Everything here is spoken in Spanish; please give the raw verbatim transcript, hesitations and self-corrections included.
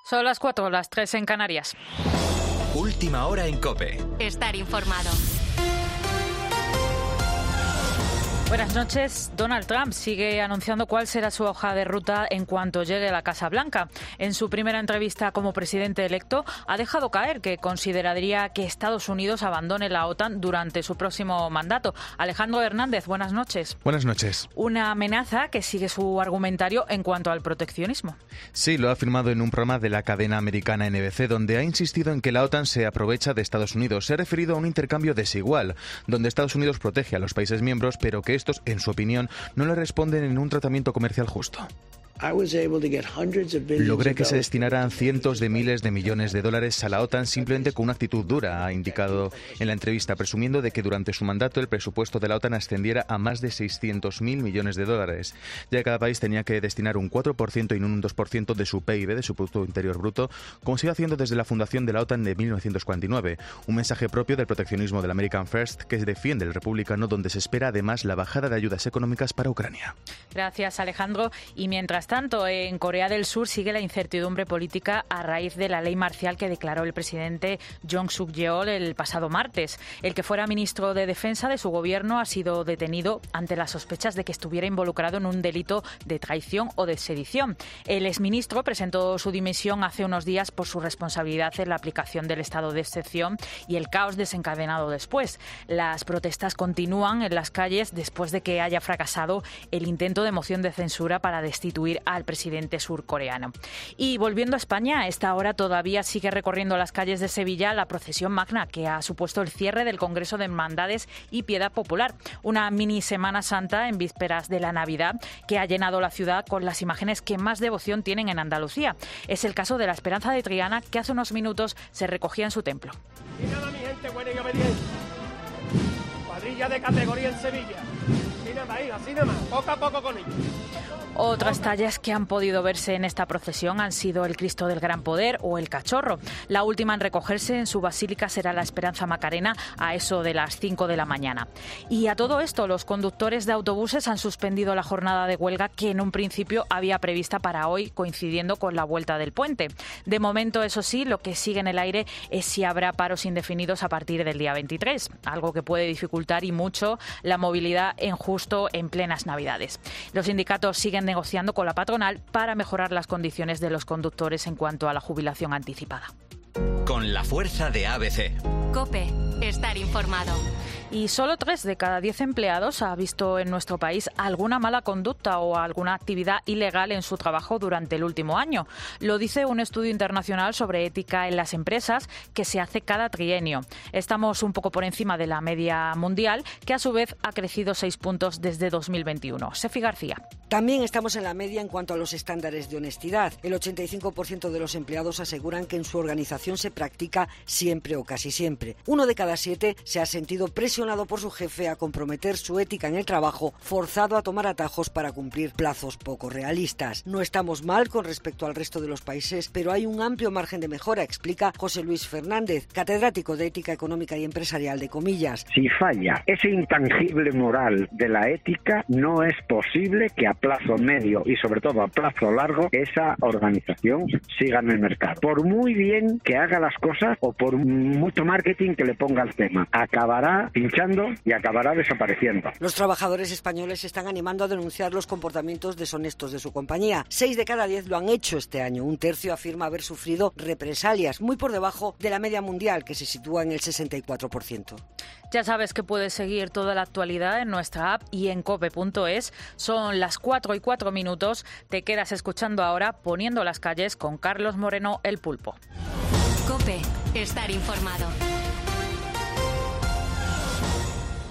Son las cuatro, las tres en Canarias. Última hora en COPE. Estar informado. Buenas noches. Donald Trump sigue anunciando cuál será su hoja de ruta en cuanto llegue a la Casa Blanca. En su primera entrevista como presidente electo, ha dejado caer que consideraría que Estados Unidos abandone la OTAN durante su próximo mandato. Alejandro Hernández, buenas noches. Buenas noches. Una amenaza que sigue su argumentario en cuanto al proteccionismo. Sí, lo ha afirmado en un programa de la cadena americana N B C, donde ha insistido en que la OTAN se aprovecha de Estados Unidos. Se ha referido a un intercambio desigual, donde Estados Unidos protege a los países miembros, pero que estos, en su opinión, no le responden en un tratamiento comercial justo. Logré que se destinaran cientos de miles de millones de dólares a la OTAN simplemente con una actitud dura, ha indicado en la entrevista, presumiendo de que durante su mandato el presupuesto de la OTAN ascendiera a más de seiscientos mil millones de dólares. Ya que cada país tenía que destinar un cuatro por ciento y no un dos por ciento de su P I B, de su Producto Interior Bruto, como se iba haciendo desde la fundación de la OTAN de mil novecientos cuarenta y nueve. Un mensaje propio del proteccionismo del American First que defiende el republicano, donde se espera además la bajada de ayudas económicas para Ucrania. Gracias, Alejandro. Y mientras tanto, en Corea del Sur sigue la incertidumbre política a raíz de la ley marcial que declaró el presidente Yoon Suk-yeol el pasado martes. El que fuera ministro de Defensa de su gobierno ha sido detenido ante las sospechas de que estuviera involucrado en un delito de traición o de sedición. El exministro presentó su dimisión hace unos días por su responsabilidad en la aplicación del estado de excepción y el caos desencadenado después. Las protestas continúan en las calles después de que haya fracasado el intento de moción de censura para destituir al presidente surcoreano. Y volviendo a España, a esta hora todavía sigue recorriendo las calles de Sevilla la procesión magna que ha supuesto el cierre del Congreso de Hermandades y Piedad Popular, una mini Semana Santa en vísperas de la Navidad que ha llenado la ciudad con las imágenes que más devoción tienen en Andalucía. Es el caso de la Esperanza de Triana, que hace unos minutos se recogía en su templo. Y nada, mi gente buena y obediente. Cuadrilla de categoría en Sevilla. Así nada más, así nada más, poco a poco con ellos. Otras tallas que han podido verse en esta procesión han sido el Cristo del Gran Poder o el Cachorro. La última en recogerse en su basílica será la Esperanza Macarena a eso de las cinco de la mañana. Y a todo esto, los conductores de autobuses han suspendido la jornada de huelga que en un principio había prevista para hoy, coincidiendo con la vuelta del puente. De momento, eso sí, lo que sigue en el aire es si habrá paros indefinidos a partir del día veintitrés, algo que puede dificultar y mucho la movilidad en justo en plenas Navidades. Los sindicatos siguen negociando con la patronal para mejorar las condiciones de los conductores en cuanto a la jubilación anticipada. Con la fuerza de A B C. COPE. Estar informado. Y solo tres de cada diez empleados ha visto en nuestro país alguna mala conducta o alguna actividad ilegal en su trabajo durante el último año. Lo dice un estudio internacional sobre ética en las empresas que se hace cada trienio. Estamos un poco por encima de la media mundial, que a su vez ha crecido seis puntos desde dos mil veintiuno. Sefi García. También estamos en la media en cuanto a los estándares de honestidad. El ochenta y cinco por ciento de los empleados aseguran que en su organización se practica siempre o casi siempre. Uno de cada siete se ha sentido presionado por su jefe a comprometer su ética en el trabajo, forzado a tomar atajos para cumplir plazos poco realistas. No estamos mal con respecto al resto de los países, pero hay un amplio margen de mejora, explica José Luis Fernández, catedrático de Ética Económica y Empresarial de Comillas. Si falla ese intangible moral de la ética, no es posible que a plazo medio y sobre todo a plazo largo esa organización siga en el mercado. Por muy bien que haga las cosas o por mucho marketing que le ponga al tema, acabará pinchando y acabará desapareciendo. Los trabajadores españoles se están animando a denunciar los comportamientos deshonestos de su compañía. Seis de cada diez lo han hecho este año. Un tercio afirma haber sufrido represalias, muy por debajo de la media mundial, que se sitúa en el sesenta y cuatro por ciento. Ya sabes que puedes seguir toda la actualidad en nuestra app y en cope punto es. Son las cuatro y cuatro minutos. Te quedas escuchando ahora Poniendo las calles con Carlos Moreno, el Pulpo. COPE. Estar informado.